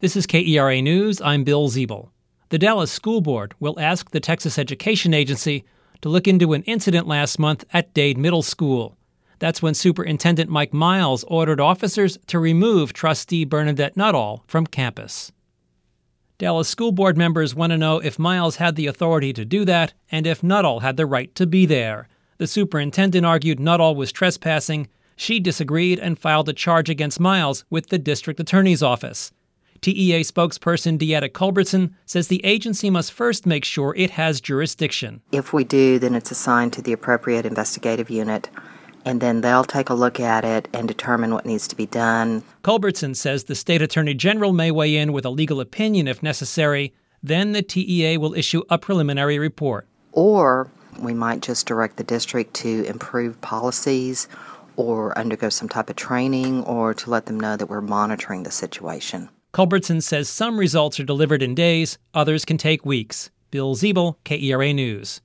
This is KERA News. I'm Bill Ziebel. The Dallas School Board will ask the Texas Education Agency to look into an incident last month at Dade Middle School. That's when Superintendent Mike Miles ordered officers to remove trustee Bernadette Nuttall from campus. Dallas School Board members want to know if Miles had the authority to do that and if Nuttall had the right to be there. The superintendent argued Nuttall was trespassing. She disagreed and filed a charge against Miles with the district attorney's office. TEA spokesperson Deetta Culbertson says the agency must first make sure it has jurisdiction. If we do, then it's assigned to the appropriate investigative unit, and then they'll take a look at it and determine what needs to be done. Culbertson says the state attorney general may weigh in with a legal opinion if necessary. Then the TEA will issue a preliminary report. Or we might just direct the district to improve policies or undergo some type of training or to let them know that we're monitoring the situation. Culbertson says some results are delivered in days, others can take weeks. Bill Ziebel, KERA News.